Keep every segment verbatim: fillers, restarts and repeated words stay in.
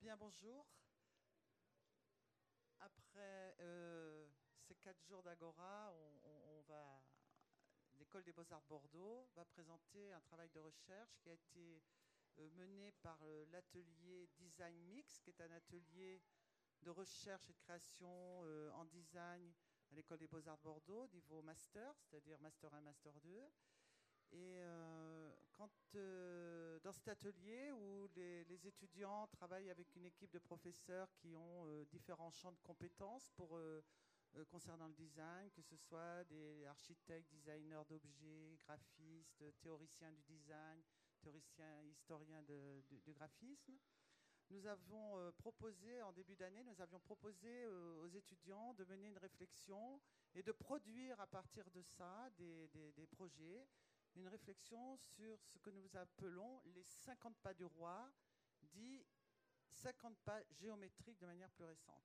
bien, bonjour. Après euh, ces quatre jours d'Agora, on, on- on va, l'École des Beaux-Arts de Bordeaux va présenter un travail de recherche qui a été euh, mené par euh, l'atelier Design Mix, qui est un atelier de recherche et de création euh, en design à l'École des Beaux-Arts de Bordeaux, niveau master, c'est-à-dire master un, master deux. Et euh, quand, euh, dans cet atelier où les, les étudiants travaillent avec une équipe de professeurs qui ont euh, différents champs de compétences pour, euh, euh, concernant le design, que ce soit des architectes, designers d'objets, graphistes, théoriciens du design, théoriciens, historiens de- du, du graphisme, nous avons euh, proposé, en début d'année, nous avions proposé euh, aux étudiants de mener une réflexion et de produire à partir de ça des, des- des projets, une réflexion sur ce que nous appelons les cinquante pas du roi, dit cinquante pas géométriques de manière plus récente.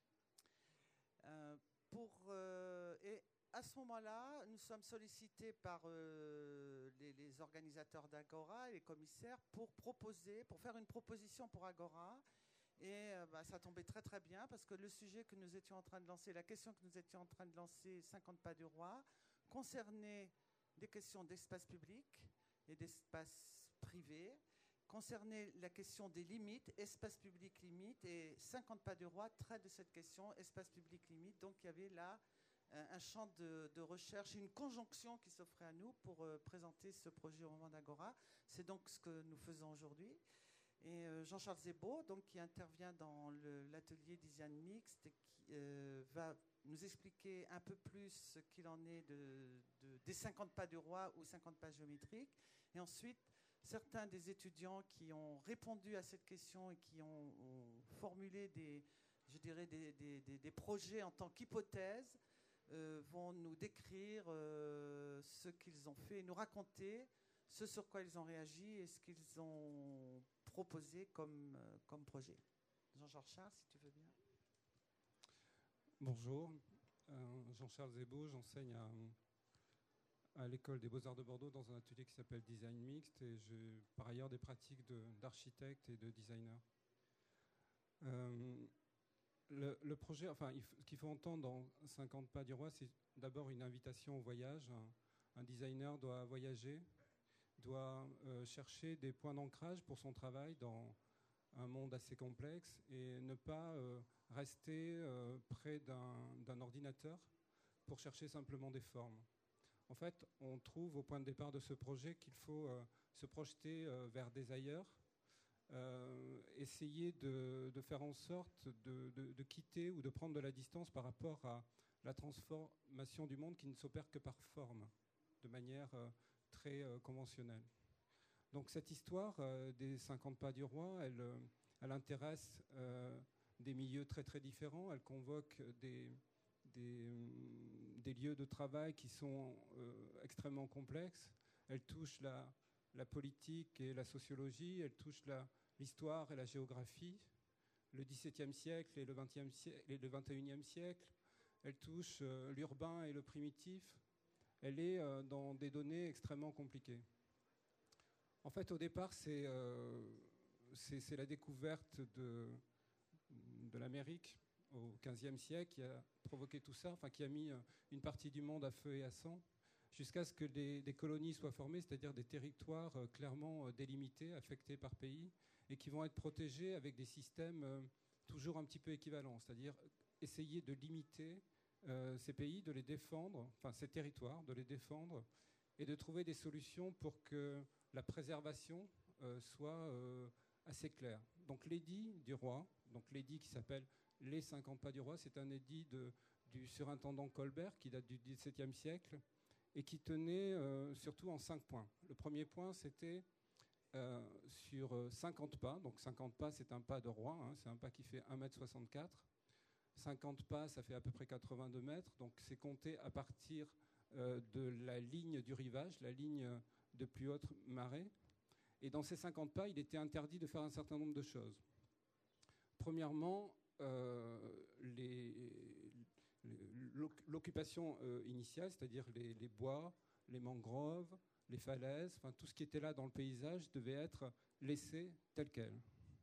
Euh, pour, euh, et à ce moment-là, nous sommes sollicités par euh, les, les organisateurs d'Agora et les commissaires pour proposer, pour faire une proposition pour Agora. Et euh, bah, ça tombait très très bien parce que le sujet que nous étions en train de lancer, la question que nous étions en train de lancer, cinquante pas du roi, concernait des questions d'espace public et d'espace privé, concernait la question des limites, espace public limite, et cinquante pas du roi traite de cette question, espace public limite. Donc il y avait là euh, un champ de, de recherche, une conjonction qui s'offrait à nous pour euh, présenter ce projet au moment d'Agora. C'est donc ce que nous faisons aujourd'hui. Et euh, Jean-Charles Zébo, donc, qui intervient dans le- l'atelier Design Mixte, qui euh, va nous expliquer un peu plus ce qu'il en est de, de- des cinquante pas du roi ou cinquante pas géométriques. Et ensuite, certains des étudiants qui ont répondu à cette question et qui ont, ont formulé des, je dirais, des, des- des- des projets en tant qu'hypothèse euh, vont nous décrire euh, ce qu'ils ont fait et nous raconter ce sur quoi ils ont réagi et ce qu'ils ont proposé comme, euh, comme projet. Jean-Charles Charles, si tu veux bien. Bonjour, euh, Jean-Charles Zébo, j'enseigne à, à l'École des Beaux-Arts de Bordeaux dans un atelier qui s'appelle Design Mixte et j'ai par ailleurs des pratiques de- d'architecte et de designer. Euh, le, le projet, enfin, il f- ce qu'il faut entendre dans cinquante pas du roi, c'est d'abord une invitation au voyage. Un, un designer doit voyager, doit euh, chercher des points d'ancrage pour son travail dans un monde assez complexe et ne pas euh, rester euh, près d'un d'un ordinateur pour chercher simplement des formes. En fait, on trouve au point de départ de ce projet qu'il faut euh, se projeter euh, vers des ailleurs, euh, essayer de, de faire en sorte de, de- de quitter ou de prendre de la distance par rapport à la transformation du monde qui ne s'opère que par forme, de manière euh, très euh, conventionnelle. Donc cette histoire euh, des cinquante pas du roi, elle, euh, elle intéresse euh, des milieux très très différents, elle convoque des, des, hum, des lieux de travail qui sont euh, extrêmement complexes, elle touche la, la politique et la sociologie, elle touche la- l'histoire et la géographie, le dix-septième siècle et le vingtième siècle, et le vingt et unième siècle, elle touche euh, l'urbain et le primitif, elle est euh, dans des données extrêmement compliquées. En fait, au départ, c'est euh, c'est- c'est la découverte de, de l'Amérique au quinzième siècle qui a provoqué tout ça, enfin qui a mis euh, une partie du monde à feu et à sang, jusqu'à ce que des, des colonies soient formées, c'est-à-dire des territoires euh, clairement euh, délimités, affectés par pays, et qui vont être protégés avec des systèmes euh, toujours un petit peu équivalents, c'est-à-dire essayer de limiter euh, ces pays, de les défendre, enfin ces territoires, de les défendre, et de trouver des solutions pour que la préservation euh, soit euh, assez claire. Donc l'édit du roi, donc l'édit qui s'appelle Les cinquante pas du roi, c'est un édit de, du surintendant Colbert qui date du dix-septième siècle et qui tenait euh, surtout en cinq points. Le premier point, c'était euh, sur cinquante pas. Donc cinquante pas, c'est un pas de roi, hein, c'est un pas qui fait un mètre soixante-quatre. cinquante pas, ça fait à peu près quatre-vingt-deux mètres. Donc c'est compté à partir euh, de la ligne du rivage, la ligne de plus haute marée. Et dans ces cinquante pas, il était interdit de faire un certain nombre de choses. Premièrement, euh, les- les- l'occupation euh, initiale, c'est-à-dire les, les bois, les mangroves, les falaises, enfin tout ce qui était là dans le paysage devait être laissé tel quel.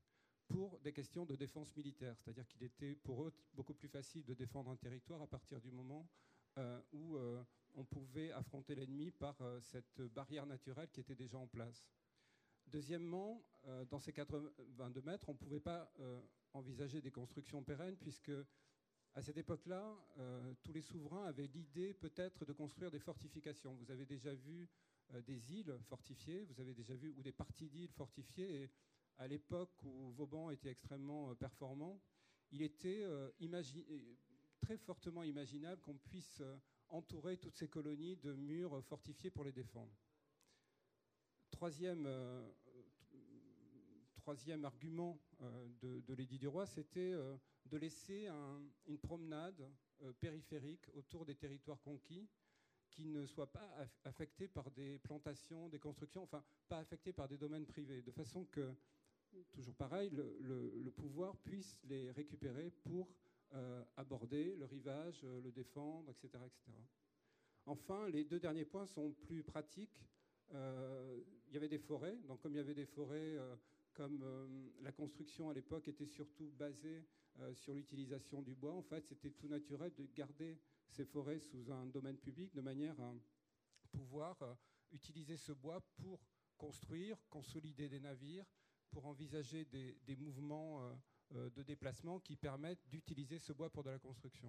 pour des questions de défense militaire. C'est-à-dire qu'il était pour eux beaucoup plus facile de défendre un territoire à partir du moment euh, où euh, on pouvait affronter l'ennemi par euh, cette barrière naturelle qui était déjà en place. Deuxièmement, euh, dans ces quatre-vingt-deux mètres, on ne pouvait pas euh, envisager des constructions pérennes puisque à cette époque-là, euh, tous les souverains avaient l'idée peut-être de construire des fortifications. Vous avez déjà vu euh, des îles fortifiées, vous avez déjà vu ou des parties d'îles fortifiées. Et à l'époque où Vauban était extrêmement euh, performant, il était euh, imagi- très fortement imaginable qu'on puisse euh, entourer toutes ces colonies de murs fortifiés pour les défendre. Troisième, euh, troisième argument euh, de, de l'édit du roi, c'était euh, de laisser un, une promenade euh, périphérique autour des territoires conquis qui ne soit pas aff- affectée par des plantations, des constructions, enfin pas affectée par des domaines privés, de façon que, toujours pareil, le, le, le pouvoir puisse les récupérer pour euh, aborder le rivage, euh, le défendre, et cetera, et cetera. Enfin, les deux derniers points sont plus pratiques. Euh, il y avait des forêts, donc comme il y avait des forêts, euh, comme euh, la construction à l'époque était surtout basée euh, sur l'utilisation du bois, en fait, c'était tout naturel de garder ces forêts sous un domaine public de manière à pouvoir euh, utiliser ce bois pour construire, consolider des navires, pour envisager des, des mouvements euh, euh, de déplacement qui permettent d'utiliser ce bois pour de la construction.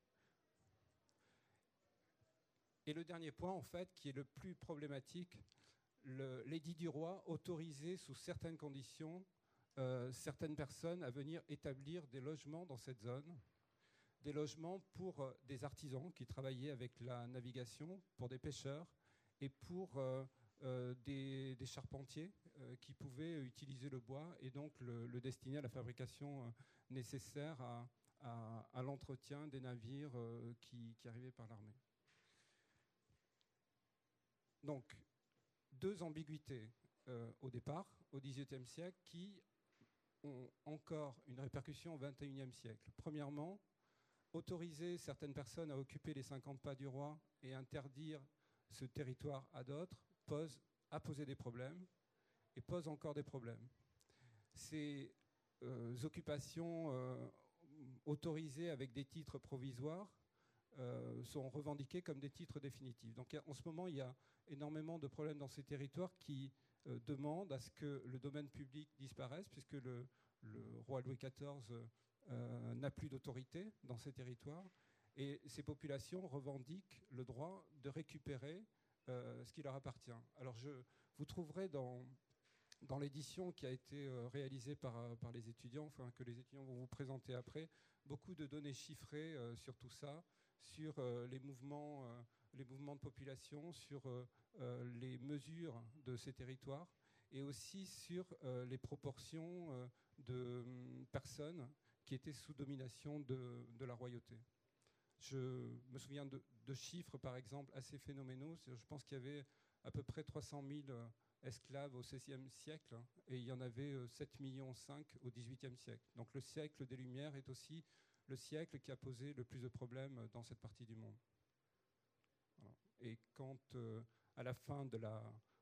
Et le dernier point, en fait, qui est le plus problématique, l'édit du roi autorisait sous certaines conditions euh, certaines personnes à venir établir des logements dans cette zone, des logements pour euh, des artisans qui travaillaient avec la navigation, pour des pêcheurs et pour euh, euh, des, des charpentiers euh, qui pouvaient utiliser le bois et donc le, le destiner à la fabrication euh, nécessaire à, à, à l'entretien des navires euh, qui, qui arrivaient par l'armée. Donc, deux ambiguïtés euh, au départ, au dix-huitième siècle, qui ont encore une répercussion au vingt et unième siècle. Premièrement, autoriser certaines personnes à occuper les cinquante pas du roi et interdire ce territoire à d'autres pose, a posé des problèmes et pose encore des problèmes. Ces euh, occupations euh, autorisées avec des titres provisoires Euh, sont revendiqués comme des titres définitifs. Donc en ce moment, il y a énormément de problèmes dans ces territoires qui euh, demandent à ce que le domaine public disparaisse, puisque le, le roi Louis quatorze euh, n'a plus d'autorité dans ces territoires. Et ces populations revendiquent le droit de récupérer euh, ce qui leur appartient. Alors je, vous trouverez dans, dans l'édition qui a été euh, réalisée par, par les étudiants, enfin que les étudiants vont vous présenter après, beaucoup de données chiffrées euh, sur tout ça, sur euh, les, mouvements, euh, les mouvements de population, sur euh, euh, les mesures de ces territoires et aussi sur euh, les proportions euh, de um, personnes qui étaient sous domination de, de la royauté. Je me souviens de, de chiffres, par exemple, assez phénoménaux. Je pense qu'il y avait à peu près trois cent mille euh, esclaves au seizième siècle et il y en avait euh, sept virgule cinq millions au dix-huitième siècle. Donc le siècle des Lumières est aussi le siècle qui a posé le plus de problèmes dans cette partie du monde. Voilà. Et quand, euh, à la fin de la,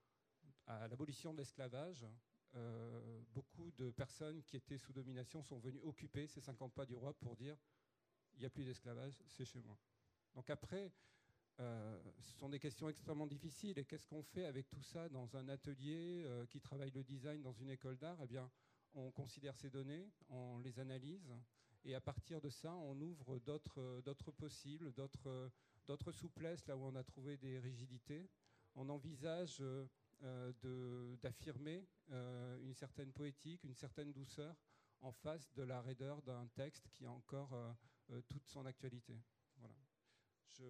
à l'abolition de l'esclavage, euh, beaucoup de personnes qui étaient sous domination sont venues occuper ces cinquante pas du roi pour dire il n'y a plus d'esclavage, c'est chez moi. Donc après, euh, ce sont des questions extrêmement difficiles. Et qu'est-ce qu'on fait avec tout ça dans un atelier euh, qui travaille le design dans une école d'art? Eh bien, on considère ces données, on les analyse. Et à partir de ça, on ouvre d'autres, d'autres possibles, d'autres, d'autres souplesses là où on a trouvé des rigidités. On envisage euh, de, d'affirmer euh, une certaine poétique, une certaine douceur en face de la raideur d'un texte qui a encore euh, euh, toute son actualité. Voilà. Je...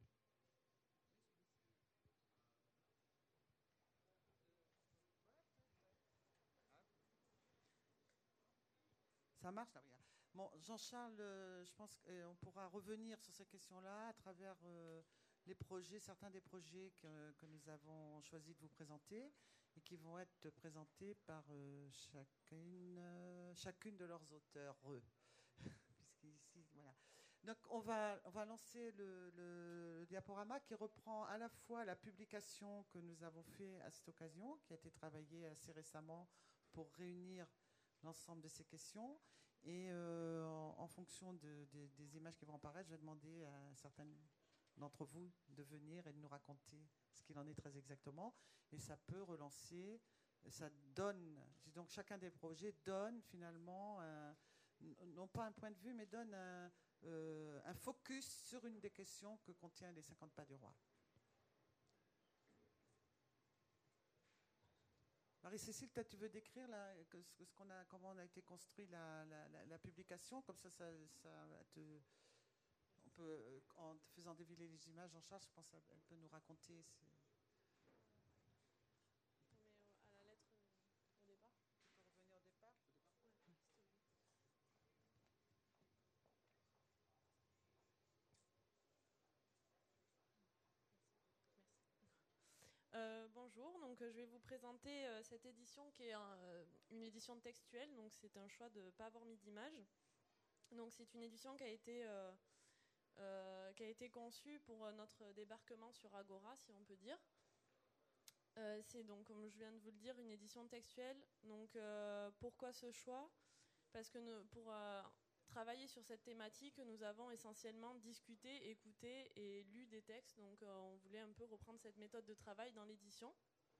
Ça marche là, regarde. Bon, Jean-Charles, euh, je pense qu'on pourra revenir sur ces questions-là à travers euh, les projets, certains des projets que, que nous avons choisi de vous présenter et qui vont être présentés par euh, chacune, euh, chacune de leurs auteurs. Puisqu'ici, voilà. Donc on va, on va lancer le, le, le diaporama qui reprend à la fois la publication que nous avons fait à cette occasion, qui a été travaillée assez récemment pour réunir l'ensemble de ces questions. Et euh, en, en fonction de, de, des images qui vont apparaître, je vais demander à certains d'entre vous de venir et de nous raconter ce qu'il en est très exactement. Et ça peut relancer, ça donne, donc chacun des projets donne finalement, un, non pas un point de vue, mais donne un, euh, un focus sur une des questions que contient les cinquante pas du roi. Marie-Cécile, toi, tu veux décrire la, ce qu'on a, comment on a été construit la, la, la, la publication, comme ça, ça, ça te, on peut, en te faisant défiler les images, Jean-Charles, je pense qu'elle peut nous raconter. C'est... Euh, bonjour, donc euh, je vais vous présenter euh, cette édition qui est un, euh, une édition textuelle, donc c'est un choix de ne pas avoir mis d'image. Donc c'est une édition qui a été, euh, euh, qui a été conçue pour notre débarquement sur Agora, si on peut dire. Euh, c'est donc, comme je viens de vous le dire, une édition textuelle. Donc euh, pourquoi ce choix ? Parce que nous, pour euh, travailler sur cette thématique, nous avons essentiellement discuté, écouté et lu des textes. Donc euh, on voulait un peu reprendre cette méthode de travail dans l'édition.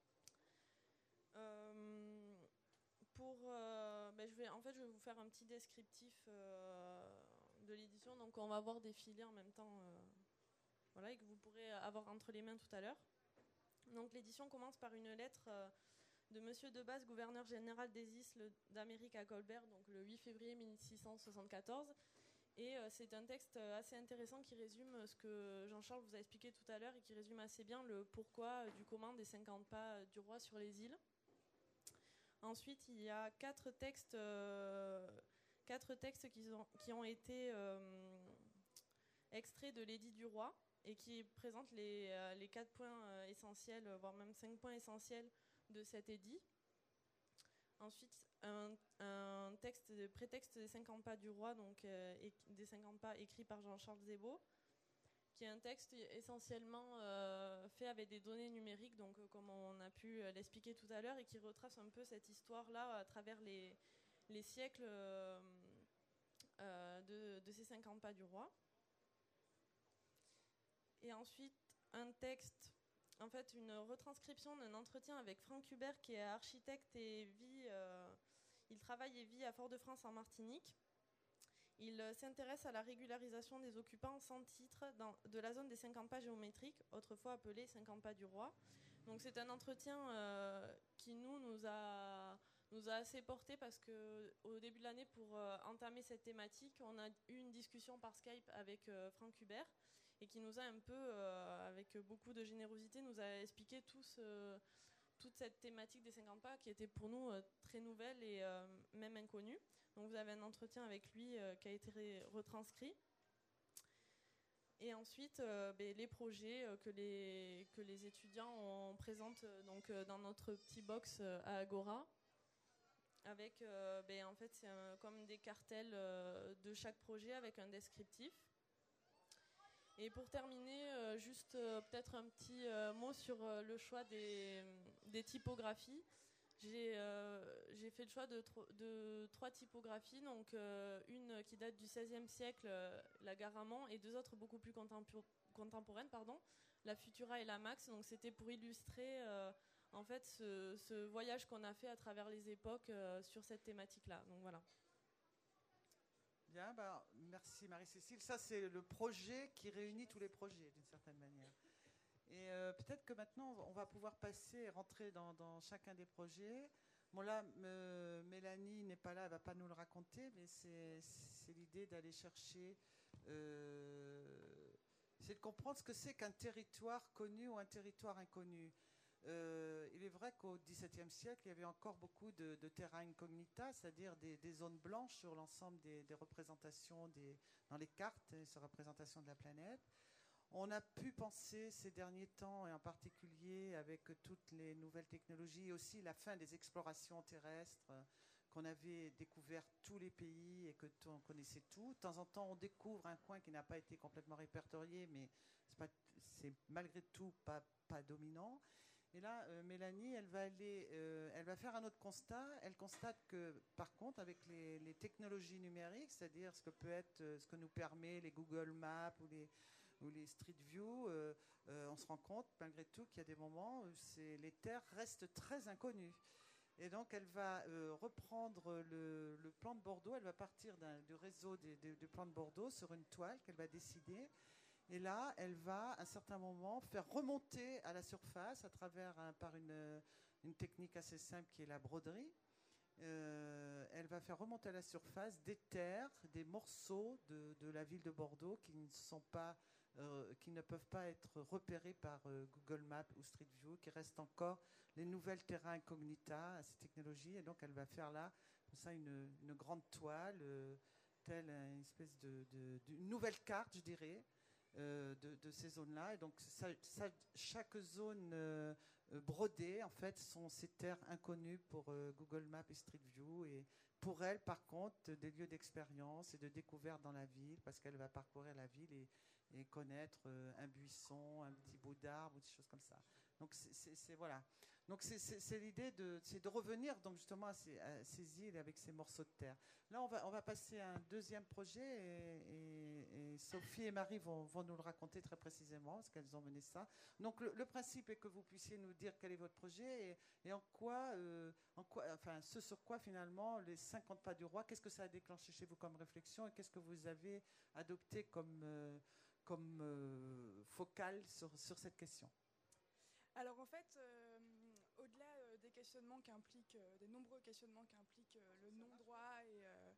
Euh, pour, euh, ben je vais, en fait, je vais vous faire un petit descriptif euh, de l'édition. Donc on va voir défiler en même temps, euh, voilà, et que vous pourrez avoir entre les mains tout à l'heure. Donc l'édition commence par une lettre euh, de Monsieur Debaze, gouverneur général des Isles d'Amérique à Colbert, donc le huit février mille six cent soixante-quatorze. Et euh, c'est un texte assez intéressant qui résume ce que Jean-Charles vous a expliqué tout à l'heure et qui résume assez bien le pourquoi du comment des cinquante pas du roi sur les îles. Ensuite, il y a quatre textes, euh, quatre textes qui ont, qui ont été euh, extraits de l'édit du roi et qui présentent les, euh, les quatre points euh, essentiels, voire même cinq points essentiels de cet édit. Ensuite, un, un texte de prétexte des cinquante pas du roi, donc euh, é, des cinquante pas écrit par Jean-Charles Zébo, qui est un texte essentiellement euh, fait avec des données numériques, donc euh, comme on a pu euh, l'expliquer tout à l'heure, et qui retrace un peu cette histoire-là à travers les, les siècles euh, euh, de, de ces cinquante pas du roi. Et ensuite, un texte, en fait, une retranscription d'un entretien avec Franck Hubert, qui est architecte et vit, euh, il travaille et vit à Fort-de-France en Martinique. Il euh, s'intéresse à la régularisation des occupants sans titre dans, de la zone des cinquante pas géométriques, autrefois appelée cinquante pas du roi. Donc c'est un entretien euh, qui nous, nous a, nous a assez porté parce qu'au début de l'année, pour euh, entamer cette thématique, on a eu une discussion par Skype avec euh, Franck Hubert et qui nous a un peu, euh, avec beaucoup de générosité, nous a expliqué tout ce, toute cette thématique des cinquante pas qui était pour nous euh, très nouvelle et euh, même inconnue. Donc vous avez un entretien avec lui euh, qui a été ré- retranscrit. Et ensuite, euh, ben, les projets euh, que, les, que les étudiants on présente euh, donc, euh, dans notre petit box euh, à Agora. Avec, euh, ben, en fait, c'est un, comme des cartels euh, de chaque projet avec un descriptif. Et pour terminer, euh, juste euh, peut-être un petit euh, mot sur euh, le choix des, des typographies. J'ai, euh, j'ai fait le choix de, tro- de trois typographies, donc euh, une qui date du seizième siècle, euh, la Garamond, et deux autres beaucoup plus contempo- contemporaines, pardon, la Futura et la Max. Donc c'était pour illustrer euh, en fait ce, ce voyage qu'on a fait à travers les époques euh, sur cette thématique-là. Donc voilà. Bien, bah, merci Marie-Cécile. Ça, c'est le projet qui réunit tous les projets, d'une certaine manière. Et euh, peut-être que maintenant, on va pouvoir passer et rentrer dans, dans chacun des projets. Bon, là, me, Mélanie n'est pas là, elle ne va pas nous le raconter, mais c'est, c'est l'idée d'aller chercher... Euh, c'est de comprendre ce que c'est qu'un territoire connu ou un territoire inconnu. Euh, il est vrai qu'au dix-septième siècle, il y avait encore beaucoup de, de terra incognita, c'est-à-dire des, des zones blanches sur l'ensemble des, des représentations des, dans les cartes, ces représentations de la planète. On a pu penser ces derniers temps, et en particulier avec toutes les nouvelles technologies, et aussi la fin des explorations terrestres, euh, qu'on avait découvert tous les pays et que t- on connaissait tout. De temps en temps, on découvre un coin qui n'a pas été complètement répertorié, mais c'est, pas, c'est malgré tout pas, pas dominant. Et là, euh, Mélanie, elle va aller, euh, elle va faire un autre constat. Elle constate que, par contre, avec les, les technologies numériques, c'est-à-dire ce que peut être, euh, ce que nous permet les Google Maps ou les, ou les Street View, euh, euh, on se rend compte, malgré tout, qu'il y a des moments où c'est, les terres restent très inconnues. Et donc, elle va euh, reprendre le, le plan de Bordeaux. Elle va partir d'un, du réseau des, des, du plan de Bordeaux sur une toile qu'elle va dessiner. Et là, elle va, à un certain moment, faire remonter à la surface, à travers un, par une, une technique assez simple qui est la broderie. Euh, elle va faire remonter à la surface des terres, des morceaux de, de la ville de Bordeaux qui ne sont pas, euh, qui ne peuvent pas être repérés par euh, Google Maps ou Street View, qui restent encore les nouvelles terra incognita à ces technologies. Et donc, elle va faire là, comme ça, une, une grande toile, euh, telle une espèce de, de, de une nouvelle carte, je dirais. Euh, de, de ces zones-là. Et donc, ça, ça, chaque zone euh, brodée, en fait, sont ces terres inconnues pour euh, Google Maps et Street View. Et pour elle, par contre, des lieux d'expérience et de découverte dans la ville, parce qu'elle va parcourir la ville et, et connaître euh, un buisson, un petit bout d'arbre, ou des choses comme ça. Donc, c'est, c'est, c'est voilà. Donc, c'est, c'est, c'est l'idée de, c'est de revenir donc justement à ces, à ces îles avec ces morceaux de terre. Là, on va, on va passer à un deuxième projet et, et, et Sophie et Marie vont, vont nous le raconter très précisément parce qu'elles ont mené ça. Donc, le, le principe est que vous puissiez nous dire quel est votre projet et, et en quoi, euh, en quoi, enfin, ce sur quoi finalement les cinquante pas du roi, qu'est-ce que ça a déclenché chez vous comme réflexion et qu'est-ce que vous avez adopté comme, euh, comme euh, focal sur, sur cette question? Alors en fait, euh, au-delà euh, des questionnements qui impliquent, euh, des nombreux questionnements qui impliquent euh, le non-droit et euh,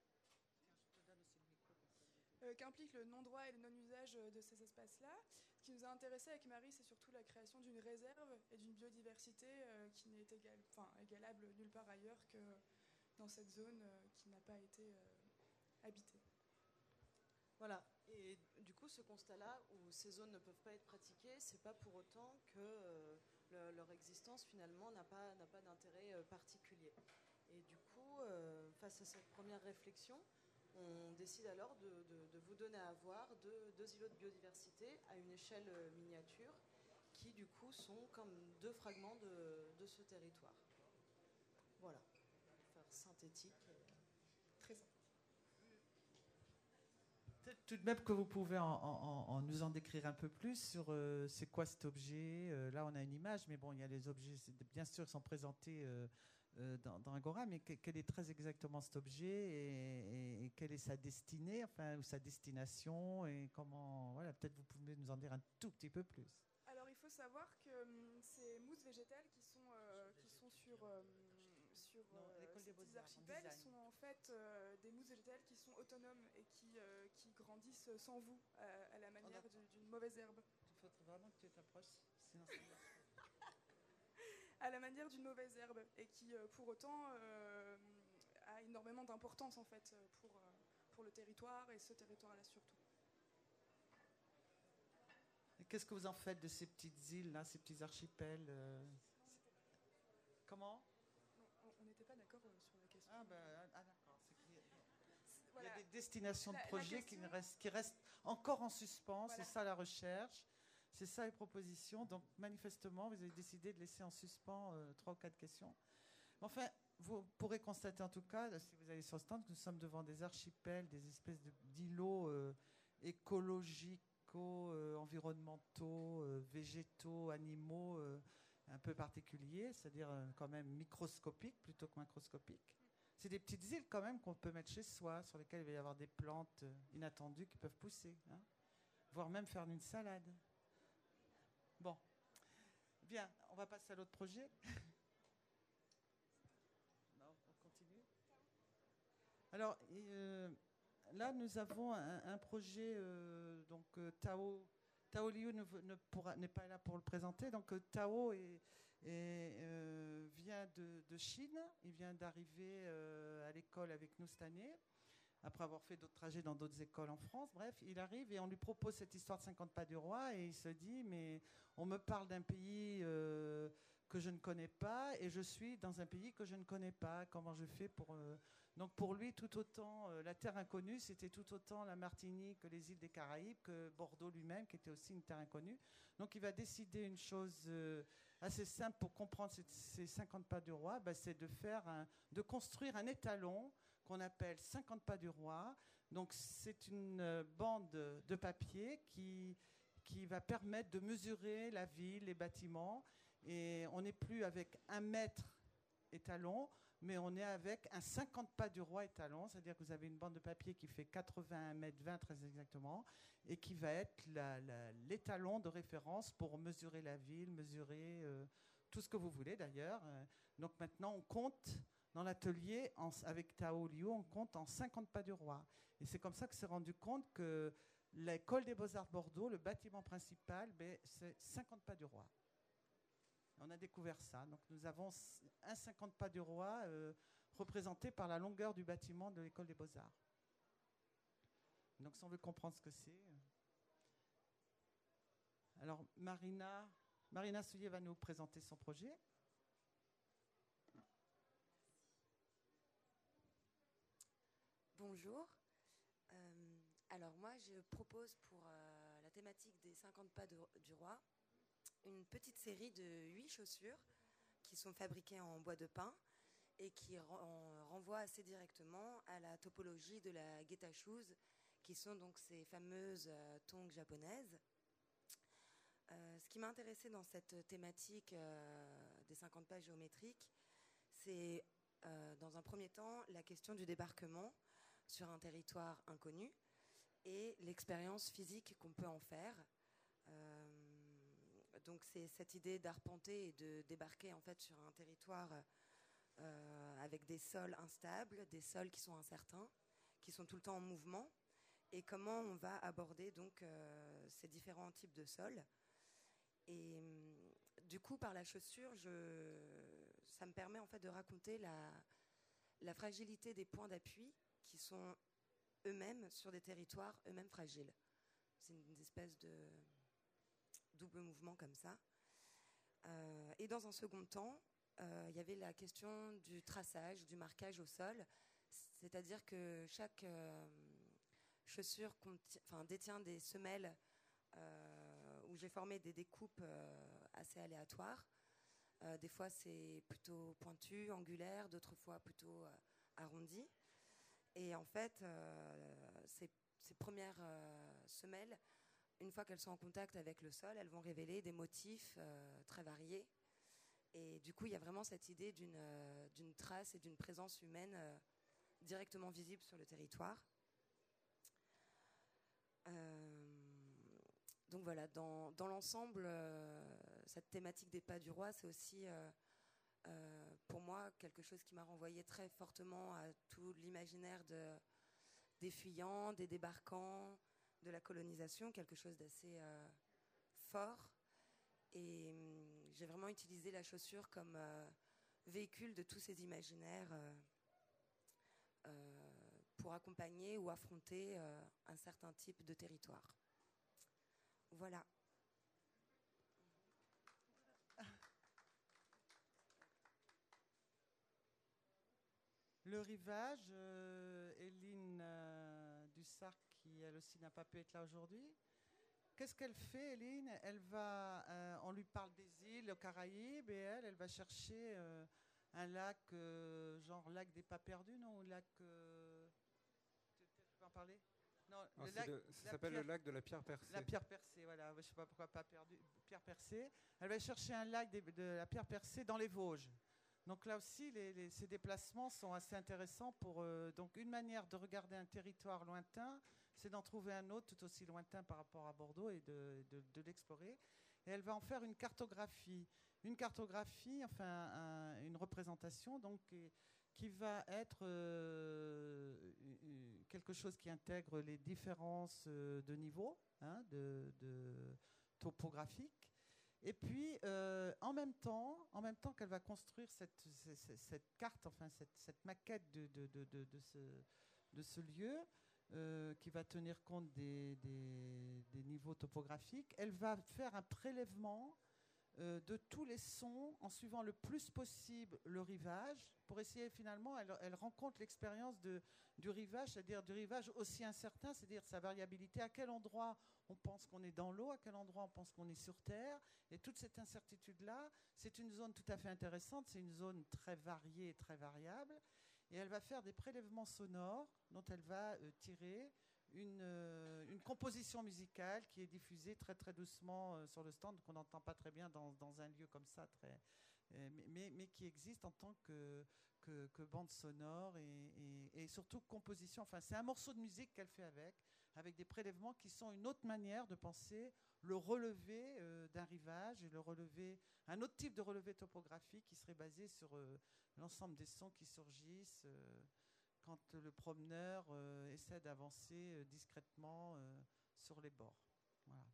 euh, qu'implique le non-droit et le non-usage de ces espaces-là, ce qui nous a intéressé avec Marie, c'est surtout la création d'une réserve et d'une biodiversité euh, qui n'est égal, enfin, égalable nulle part ailleurs que dans cette zone euh, qui n'a pas été euh, habitée. Voilà, et du coup ce constat-là où ces zones ne peuvent pas être pratiquées, c'est pas pour autant que euh, le, leur existence finalement n'a pas, n'a pas d'intérêt euh, particulier. Et du coup, euh, face à cette première réflexion, on décide alors de, de, de vous donner à voir deux, deux îlots de biodiversité à une échelle euh, miniature qui du coup sont comme deux fragments de, de ce territoire. Voilà, pour faire synthétique. Et, très synthétique. Peut-être tout de même que vous pouvez en, en, en nous en décrire un peu plus sur euh, c'est quoi cet objet. Euh, là, on a une image, mais bon, il y a les objets, bien sûr, qui sont présentés euh, euh, dans, dans Agora, mais que, quel est très exactement cet objet et, et, et quelle est sa destinée, enfin, ou sa destination, et comment. Voilà, peut-être vous pouvez nous en dire un tout petit peu plus. Alors, il faut savoir que hum, ces mousses végétales qui sont, euh, qui sont sur. Hum, sur non, euh, l'école des ces archipels sont en fait euh, des mousses végétales qui sont autonomes et qui, euh, qui grandissent sans vous, euh, à la manière oh, du, d'une mauvaise herbe. Il faut vraiment que tu t'approches, sinon ça à la manière d'une mauvaise herbe et qui, euh, pour autant, euh, a énormément d'importance en fait pour, euh, pour le territoire et ce territoire-là surtout. Et qu'est-ce que vous en faites de ces petites îles là, ces petits archipels euh... Comment? On n'était pas d'accord euh, sur la question. Ah, ben, ah d'accord. C'est qu'il y a, voilà. il y a des destinations la, de projets question... qui, restent, qui restent encore en suspens. Voilà. C'est ça la recherche. C'est ça les propositions. Donc, manifestement, vous avez décidé de laisser en suspens euh, trois ou quatre questions. Enfin, vous pourrez constater en tout cas, si vous allez sur le stand, que nous sommes devant des archipels, des espèces de, d'îlots euh, écologico, euh, environnementaux, euh, végétaux, animaux, euh, un peu particuliers, c'est-à-dire euh, quand même microscopiques plutôt que macroscopiques. C'est des petites îles quand même qu'on peut mettre chez soi, sur lesquelles il va y avoir des plantes euh, inattendues qui peuvent pousser, hein, voire même faire une salade. Bon, bien, on va passer à l'autre projet. Non, on continue. Alors, euh, là, nous avons un, un projet, euh, donc euh, Tao, Tao Liu ne, ne pourra, n'est pas là pour le présenter. Donc, euh, Tao est, est, euh, vient de, de Chine. Il vient d'arriver euh, à l'école avec nous cette année, après avoir fait d'autres trajets dans d'autres écoles en France. Bref, il arrive et on lui propose cette histoire de cinquante pas du roi et il se dit, mais on me parle d'un pays euh, que je ne connais pas et je suis dans un pays que je ne connais pas. Comment je fais pour... Euh... Donc pour lui, tout autant, euh, la terre inconnue, c'était tout autant la Martinique que les îles des Caraïbes, que Bordeaux lui-même, qui était aussi une terre inconnue. Donc il va décider une chose euh, assez simple pour comprendre ces, ces cinquante pas du roi, ben, c'est de, faire un, de construire un étalon qu'on appelle cinquante pas du roi. Donc c'est une bande de papier qui, qui va permettre de mesurer la ville, les bâtiments. Et on n'est plus avec un mètre étalon, mais on est avec un cinquante pas du roi étalon, c'est-à-dire que vous avez une bande de papier qui fait quatre-vingt-un mètres vingt très exactement, et qui va être la, la, l'étalon de référence pour mesurer la ville, mesurer euh, tout ce que vous voulez d'ailleurs. Donc maintenant, on compte dans l'atelier, en, avec Tao Liu, on compte en cinquante pas du roi. Et c'est comme ça que s'est rendu compte que l'école des Beaux-Arts de Bordeaux, le bâtiment principal, ben, c'est cinquante pas du roi. On a découvert ça. Donc nous avons un cinquante pas du roi euh, représenté par la longueur du bâtiment de l'école des Beaux-Arts. Donc si on veut comprendre ce que c'est. Alors Marina, Marina Soulier va nous présenter son projet. Bonjour. Euh, alors moi, je propose pour euh, la thématique des cinquante pas de, du roi une petite série de huit chaussures qui sont fabriquées en bois de pin et qui ren- renvoient assez directement à la topologie de la Geta Shoes, qui sont donc ces fameuses euh, tongs japonaises. Euh, ce qui m'a intéressée dans cette thématique euh, des cinquante pas géométriques, c'est euh, dans un premier temps la question du débarquement sur un territoire inconnu et l'expérience physique qu'on peut en faire. Euh, donc c'est cette idée d'arpenter et de débarquer en fait sur un territoire euh, avec des sols instables, des sols qui sont incertains, qui sont tout le temps en mouvement, et comment on va aborder donc euh, ces différents types de sols. Et euh, du coup, par la chaussure, je, ça me permet en fait de raconter la, la fragilité des points d'appui qui sont eux-mêmes sur des territoires eux-mêmes fragiles. C'est une espèce de double mouvement comme ça. Euh, et dans un second temps, euh, il y avait la question du traçage, du marquage au sol, c'est-à-dire que chaque euh, chaussure conti- enfin, détient des semelles euh, où j'ai formé des découpes euh, assez aléatoires. Euh, des fois, c'est plutôt pointu, angulaire, d'autres fois plutôt euh, arrondi. Et en fait, euh, ces, ces premières euh, semelles, une fois qu'elles sont en contact avec le sol, elles vont révéler des motifs euh, très variés. Et du coup, il y a vraiment cette idée d'une, euh, d'une trace et d'une présence humaine euh, directement visible sur le territoire. Euh, donc voilà, dans, dans l'ensemble, euh, cette thématique des pas du roi, c'est aussi... Euh, Euh, pour moi, quelque chose qui m'a renvoyé très fortement à tout l'imaginaire de, des fuyants, des débarquants, de la colonisation, quelque chose d'assez euh, fort. Et hum, j'ai vraiment utilisé la chaussure comme euh, véhicule de tous ces imaginaires euh, euh, pour accompagner ou affronter euh, un certain type de territoire. Voilà. Le rivage, euh, Hélène euh, Dussart, qui elle aussi n'a pas pu être là aujourd'hui. Qu'est-ce qu'elle fait, Hélène? Elle va, euh, on lui parle des îles aux Caraïbes et elle, elle va chercher euh, un lac, euh, genre lac des pas perdus, non? Ou lac. Euh, tu, tu peux en parler? Non, Alors, le c'est lac, le- ça la s'appelle pierre- le lac de la pierre percée. La pierre percée, voilà. Je ne sais pas pourquoi pas perdu, pierre percée. Elle va chercher un lac des- de la pierre percée dans les Vosges. Donc là aussi, les, les- ces déplacements sont assez intéressants pour euh, donc une manière de regarder un territoire lointain, c'est d'en trouver un autre tout aussi lointain par rapport à Bordeaux et de, de- de l'explorer. Et elle va en faire une cartographie, une cartographie, enfin un- une représentation donc qui, qui va être euh, quelque chose qui intègre les différences euh, de niveau, hein, de, de topographique. Et puis, euh, en même temps, en même temps qu'elle va construire cette, cette, cette carte, enfin cette, cette maquette de, de, de, de, de, ce, de ce lieu, euh, qui va tenir compte des, des, des niveaux topographiques, elle va faire un prélèvement euh, de tous les sons en suivant le plus possible le rivage, pour essayer finalement, elle, elle rencontre l'expérience de, du rivage, c'est-à-dire du rivage aussi incertain, c'est-à-dire sa variabilité, à quel endroit on pense qu'on est dans l'eau, à quel endroit on pense qu'on est sur Terre, et toute cette incertitude-là, c'est une zone tout à fait intéressante, c'est une zone très variée et très variable, et elle va faire des prélèvements sonores dont elle va euh, tirer Une, euh, une composition musicale qui est diffusée très très doucement euh, sur le stand, qu'on n'entend pas très bien dans, dans un lieu comme ça, très, euh, mais, mais, mais qui existe en tant que, que, que bande sonore et, et, et surtout composition. Enfin, c'est un morceau de musique qu'elle fait avec, avec des prélèvements qui sont une autre manière de penser le relevé euh, d'un rivage et le relevé, un autre type de relevé topographique qui serait basé sur euh, l'ensemble des sons qui surgissent. Euh, quand le promeneur euh, essaie d'avancer euh, discrètement euh, sur les bords. Voilà.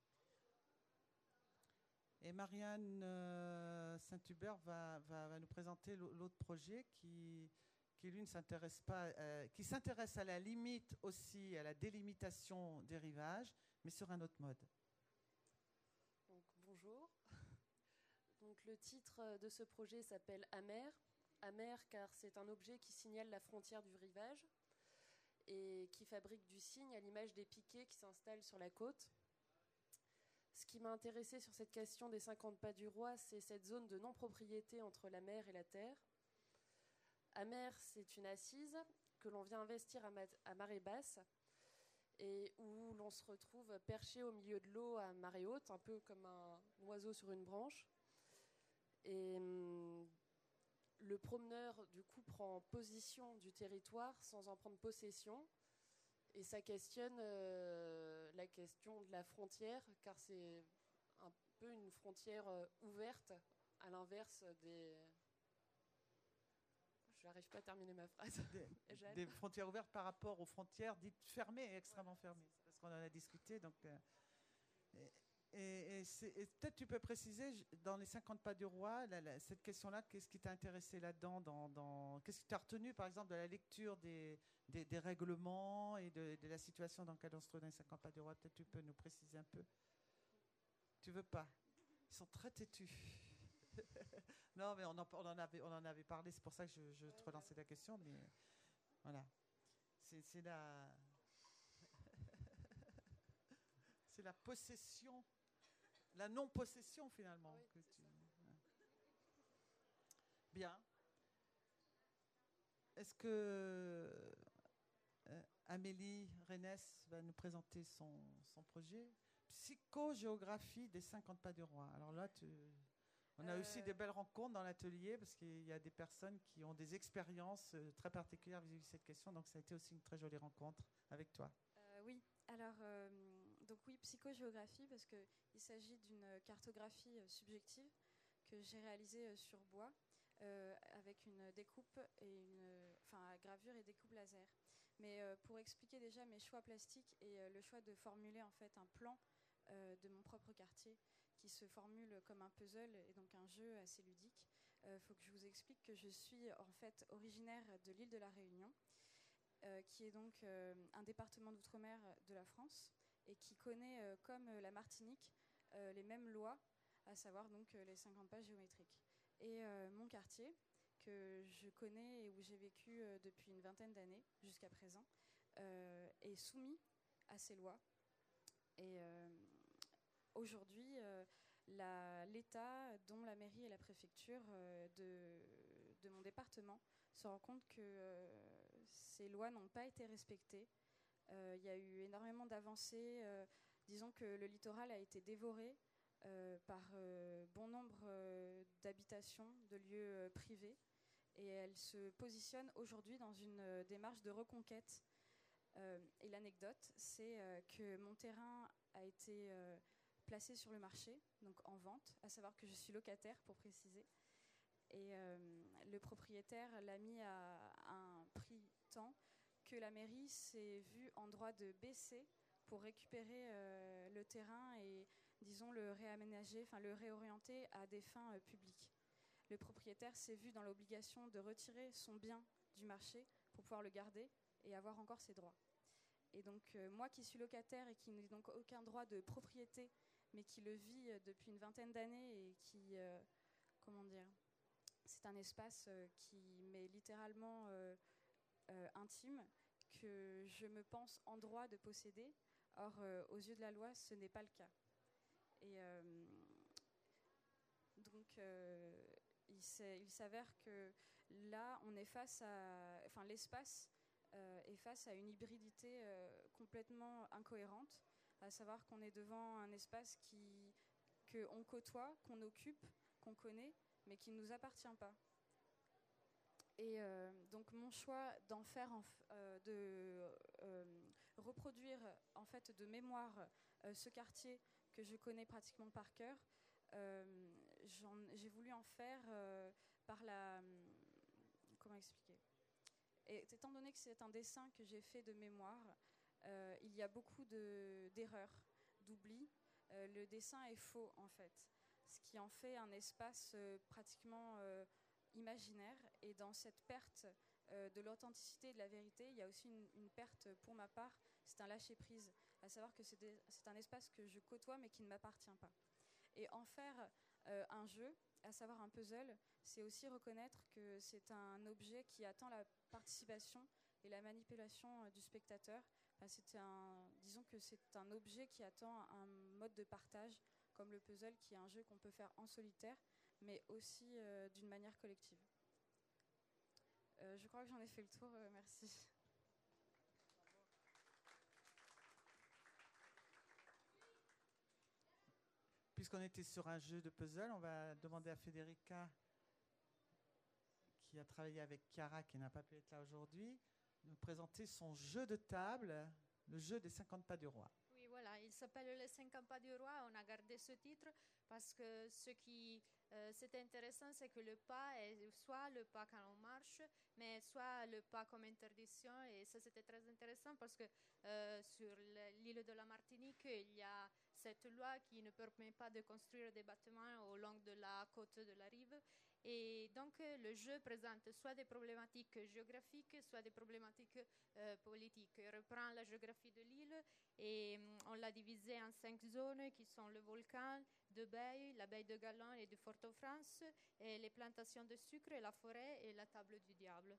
Et Marianne euh, Saint-Hubert va, va, va nous présenter l'autre projet qui, qui lui ne s'intéresse pas, euh, qui s'intéresse à la limite aussi, à la délimitation des rivages, mais sur un autre mode. Donc, bonjour. Donc, le titre de ce projet s'appelle Amer. Amer car c'est un objet qui signale la frontière du rivage et qui fabrique du signe à l'image des piquets qui s'installent sur la côte. Ce qui m'a intéressée sur cette question des cinquante pas du roi, c'est cette zone de non-propriété entre la mer et la terre. Amer, c'est une assise que l'on vient investir à, ma- à marée basse et où l'on se retrouve perché au milieu de l'eau à marée haute, un peu comme un oiseau sur une branche. Et hum, le promeneur, du coup, prend position du territoire sans en prendre possession. Et ça questionne euh, la question de la frontière, car c'est un peu une frontière euh, ouverte, à l'inverse des... Je n'arrive pas à terminer ma phrase. Des, des frontières ouvertes par rapport aux frontières dites fermées, extrêmement ouais, fermées. C'est parce qu'on en a discuté. Donc, euh, et, Et, et, et peut-être tu peux préciser, dans les cinquante pas du roi, la, la, cette question-là, qu'est-ce qui t'a intéressé là-dedans dans, dans, qu'est-ce qui t'a retenu, par exemple, de la lecture des, des, des règlements et de, de la situation dans laquelle on se trouve dans les cinquante pas du roi? Peut-être tu peux nous préciser un peu. Tu veux pas? Ils sont très têtus. Non, mais on en, on, en avait, on en avait parlé, c'est pour ça que je, je te relançais la question, mais voilà. C'est, c'est la... c'est la possession, la non-possession finalement. Oui, que tu... ouais. Bien. Est-ce que euh, Amélie Reynès va nous présenter son, son projet Psychogéographie des cinquante pas du roi. Alors là, tu... on a euh... aussi des belles rencontres dans l'atelier parce qu'il y a des personnes qui ont des expériences très particulières vis-à-vis de cette question. Donc ça a été aussi une très jolie rencontre avec toi. Euh, oui, alors... Euh... Donc oui, psychogéographie, parce qu'il s'agit d'une cartographie subjective que j'ai réalisée sur bois, euh, avec une découpe, et une, enfin gravure et découpe laser. Mais euh, pour expliquer déjà mes choix plastiques et euh, le choix de formuler en fait un plan euh, de mon propre quartier qui se formule comme un puzzle et donc un jeu assez ludique, il euh, faut que je vous explique que je suis en fait originaire de l'île de la Réunion, euh, qui est donc euh, un département d'outre-mer de la France, et qui connaît, euh, comme euh, la Martinique, euh, les mêmes lois, à savoir donc euh, les cinquante pas géométriques. Et euh, mon quartier, que je connais et où j'ai vécu euh, depuis une vingtaine d'années jusqu'à présent, euh, est soumis à ces lois. Et euh, aujourd'hui, euh, la, l'État, dont la mairie et la préfecture euh, de, de mon département, se rend compte que euh, ces lois n'ont pas été respectées. Il euh, y a eu énormément d'avancées. Euh, disons que le littoral a été dévoré euh, par euh, bon nombre euh, d'habitations, de lieux euh, privés. Et elle se positionne aujourd'hui dans une euh, démarche de reconquête. Euh, et l'anecdote, c'est euh, que mon terrain a été euh, placé sur le marché, donc en vente, à savoir que je suis locataire, pour préciser. Et euh, le propriétaire l'a mis à un prix tant que la mairie s'est vue en droit de baisser pour récupérer euh, le terrain et, disons, le réaménager, enfin le réorienter à des fins euh, publiques. Le propriétaire s'est vu dans l'obligation de retirer son bien du marché pour pouvoir le garder et avoir encore ses droits. Et donc euh, moi qui suis locataire et qui n'ai donc aucun droit de propriété mais qui le vit depuis une vingtaine d'années et qui, euh, comment dire, c'est un espace euh, qui m'est littéralement euh, euh, intime, que je me pense en droit de posséder. Or, euh, aux yeux de la loi, ce n'est pas le cas. Et euh, donc, euh, il, il s'avère que là, on est face à, enfin, l'espace euh, est face à une hybridité euh, complètement incohérente, à savoir qu'on est devant un espace qui, qu'on côtoie, qu'on occupe, qu'on connaît, mais qui ne nous appartient pas. Et euh, donc mon choix d'en faire, en, euh, de euh, reproduire en fait de mémoire euh, ce quartier que je connais pratiquement par cœur, euh, j'ai voulu en faire euh, par la... Comment expliquer ? Et étant donné que c'est un dessin que j'ai fait de mémoire, euh, il y a beaucoup de, d'erreurs, d'oubli. Euh, le dessin est faux en fait, ce qui en fait un espace euh, pratiquement euh, imaginaire. Et dans cette perte euh, de l'authenticité et de la vérité, il y a aussi une, une perte pour ma part, c'est un lâcher-prise, à savoir que c'est, des, c'est un espace que je côtoie mais qui ne m'appartient pas. Et en faire euh, un jeu, à savoir un puzzle, c'est aussi reconnaître que c'est un objet qui attend la participation et la manipulation euh, du spectateur. Enfin, c'est un, disons que c'est un objet qui attend un mode de partage, comme le puzzle, qui est un jeu qu'on peut faire en solitaire, mais aussi euh, d'une manière collective. Euh, je crois que j'en ai fait le tour, euh, merci. Puisqu'on était sur un jeu de puzzle, on va demander à Federica, qui a travaillé avec Chiara, qui n'a pas pu être là aujourd'hui, de nous présenter son jeu de table, le jeu des cinquante pas du roi. Oui, voilà, il s'appelle Les cinquante pas du roi. On a gardé ce titre parce que ce qui euh, c'était intéressant, c'est que le pas est soit le pas quand on marche, mais soit le pas comme interdiction. Et ça, c'était très intéressant parce que euh, sur l'île de la Martinique, il y a cette loi qui ne permet pas de construire des bâtiments au long de la côte de la rive. Et donc, le jeu présente soit des problématiques géographiques, soit des problématiques euh, politiques. Il reprend la géographie de l'île et on l'a divisé en cinq zones qui sont le volcan, deux baies, la baie de Galan et de Fort-au-France, et les plantations de sucre, la forêt et la table du diable.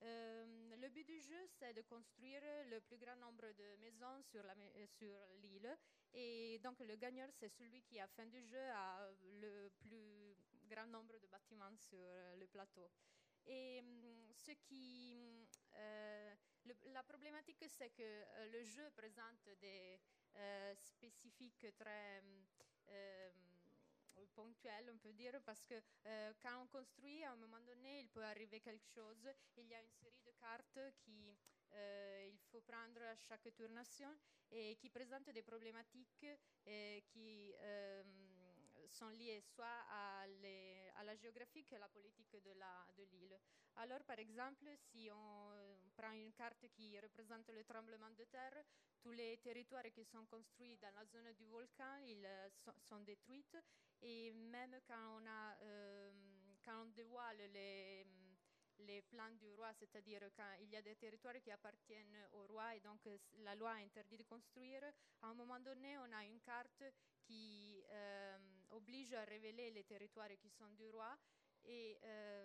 Euh, le but du jeu, c'est de construire le plus grand nombre de maisons sur, la, sur l'île. Et donc, le gagnant, c'est celui qui, à la fin du jeu, a le plus grand nombre de bâtiments sur le plateau. Et ce qui, euh, le, la problématique, c'est que euh, le jeu présente des euh, spécifiques très euh, ponctuelles, on peut dire, parce que euh, quand on construit, à un moment donné, il peut arriver quelque chose. Il y a une série de cartes qui euh, il faut prendre à chaque tournation et qui présentent des problématiques et qui euh, sont liées soit à, les, à la géographie que la politique de, la, de l'île. Alors, par exemple, si on prend une carte qui représente le tremblement de terre, tous les territoires qui sont construits dans la zone du volcan, ils euh, sont, sont détruits. Et même quand on, a, euh, quand on dévoile les, les plans du roi, c'est-à-dire quand il y a des territoires qui appartiennent au roi et donc la loi interdit de construire, à un moment donné, on a une carte qui euh, oblige à révéler les territoires qui sont du roi et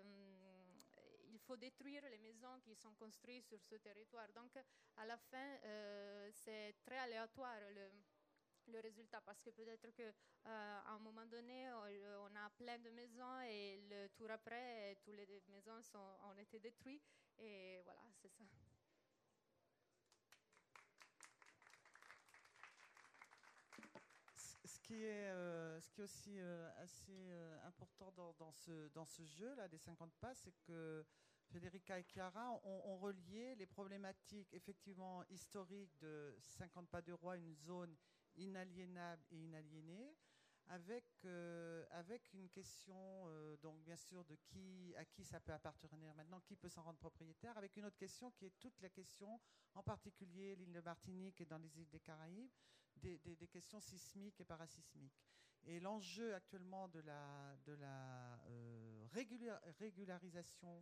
euh, il faut détruire les maisons qui sont construites sur ce territoire. Donc, à la fin, euh, c'est très aléatoire le, le résultat parce que peut-être qu'à euh, un moment donné, on a plein de maisons et le tour après, toutes les maisons sont, ont été détruites. Et voilà, c'est ça. Ce qui est, euh, ce qui est aussi euh, assez euh, important dans, dans, ce, dans ce jeu-là des cinquante pas, c'est que Federica et Chiara ont, ont relié les problématiques effectivement historiques de cinquante pas du roi, une zone inaliénable et inaliénée, avec, euh, avec une question, euh, donc bien sûr, de qui, à qui ça peut appartenir maintenant, qui peut s'en rendre propriétaire, avec une autre question qui est toute la question, en particulier l'île de Martinique et dans les îles des Caraïbes, des, des, des questions sismiques et parasismiques. Et l'enjeu actuellement de la, de la euh, régula- régularisation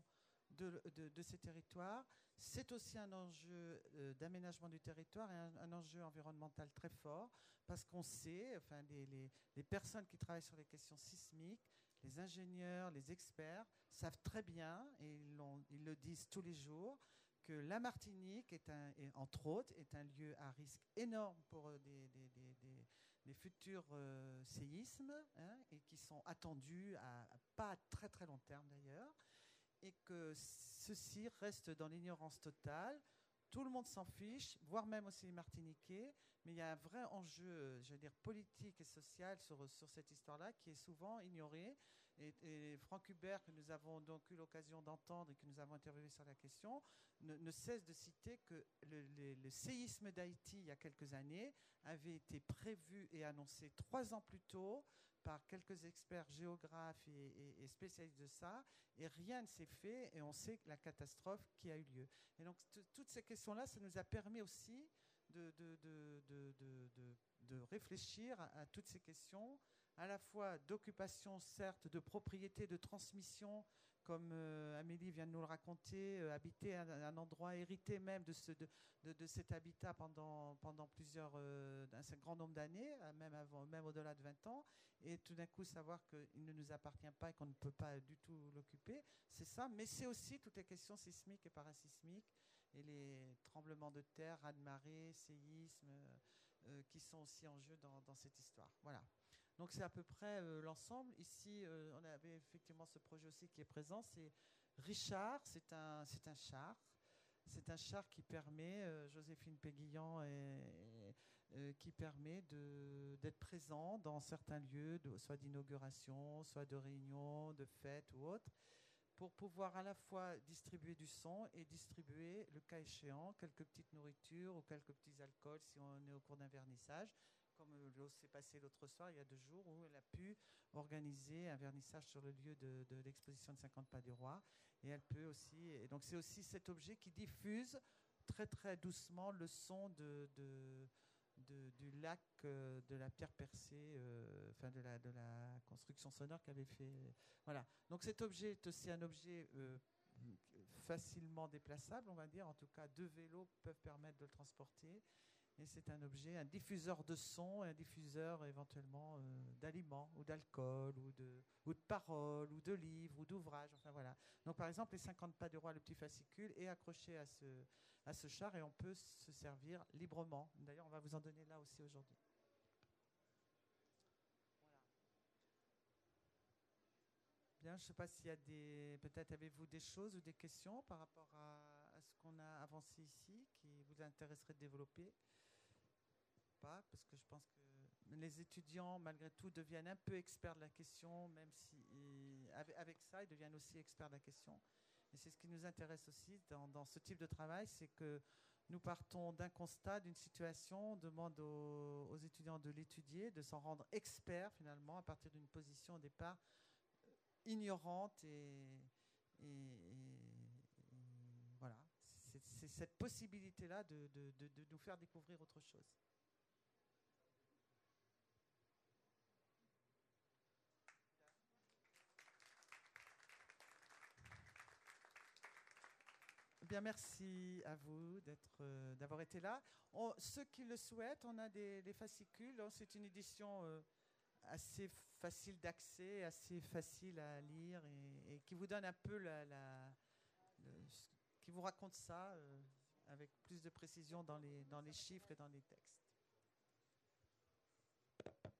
de, de, de ces territoires. C'est aussi un enjeu euh, d'aménagement du territoire et un, un enjeu environnemental très fort, parce qu'on sait, enfin, les, les, les personnes qui travaillent sur les questions sismiques, les ingénieurs, les experts, savent très bien, et ils, ils le disent tous les jours, que la Martinique, est un, est, entre autres, est un lieu à risque énorme pour euh, des, des, des, des, des futurs euh, séismes, hein, et qui sont attendus à, à pas à très très long terme d'ailleurs, et que ceci reste dans l'ignorance totale. Tout le monde s'en fiche, voire même aussi les Martiniquais, mais il y a un vrai enjeu, je veux dire, politique et social sur, sur cette histoire-là qui est souvent ignoré. Et, et Franck Hubert, que nous avons donc eu l'occasion d'entendre et que nous avons interviewé sur la question, ne, ne cesse de citer que le, le, le séisme d'Haïti, il y a quelques années, avait été prévu et annoncé trois ans plus tôt par quelques experts géographes et, et, et spécialistes de ça, et rien ne s'est fait, et on sait que la catastrophe qui a eu lieu. Et donc, toutes ces questions-là, ça nous a permis aussi de, de, de, de, de, de, de réfléchir à, à toutes ces questions, à la fois d'occupation, certes, de propriété, de transmission, comme euh, Amélie vient de nous le raconter, euh, habiter un, un endroit hérité même de, ce, de, de, de cet habitat pendant, pendant plusieurs, euh, un grand nombre d'années, même, avant, même au-delà de vingt ans, et tout d'un coup savoir qu'il ne nous appartient pas et qu'on ne peut pas du tout l'occuper, c'est ça, mais c'est aussi toutes les questions sismiques et parasismiques, et les tremblements de terre, raz-de-marée, séismes, euh, euh, qui sont aussi en jeu dans, dans cette histoire. Voilà. Donc c'est à peu près euh, l'ensemble. Ici, euh, on avait effectivement ce projet aussi qui est présent. C'est Richard, c'est un, c'est un char. C'est un char qui permet, euh, Joséphine Péguillan, et, et, euh, qui permet de, d'être présent dans certains lieux, de, soit d'inauguration, soit de réunion, de fête ou autre, pour pouvoir à la fois distribuer du son et distribuer, le cas échéant, quelques petites nourritures ou quelques petits alcools si on est au cours d'un vernissage, comme s'est passé l'autre soir, il y a deux jours, où elle a pu organiser un vernissage sur le lieu de, de l'exposition de cinquante pas du roi. Et elle peut aussi, et donc c'est aussi cet objet qui diffuse très très doucement le son de, de, de, du lac, euh, de la pierre percée, euh, enfin de la, de la construction sonore qu'avait fait. Voilà. Donc cet objet est aussi un objet euh, facilement déplaçable, on va dire. En tout cas, deux vélos peuvent permettre de le transporter. Et c'est un objet, un diffuseur de son, un diffuseur éventuellement euh, d'aliments ou d'alcool ou de, ou de paroles ou de livres ou d'ouvrages. Enfin voilà. Donc par exemple, les cinquante pas du roi, le petit fascicule, est accroché à ce, à ce char et on peut se servir librement. D'ailleurs, on va vous en donner là aussi aujourd'hui. Bien, je ne sais pas s'il y a des... Peut-être avez-vous des choses ou des questions par rapport à, à ce qu'on a avancé ici qui vous intéresserait de développer ? Pas, parce que je pense que les étudiants, malgré tout, deviennent un peu experts de la question, même si avec, avec ça, ils deviennent aussi experts de la question. Et c'est ce qui nous intéresse aussi dans, dans ce type de travail, c'est que nous partons d'un constat, d'une situation, on demande aux, aux étudiants de l'étudier, de s'en rendre experts finalement, à partir d'une position au départ ignorante et, et, et, et voilà. C'est, c'est cette possibilité-là de, de, de, de nous faire découvrir autre chose. Bien, merci à vous d'être, euh, d'avoir été là. On, ceux qui le souhaitent, on a des, des fascicules. C'est une édition euh, assez facile d'accès, assez facile à lire et, et qui vous donne un peu la, la, le, qui vous raconte ça euh, avec plus de précision dans les, dans les chiffres et dans les textes.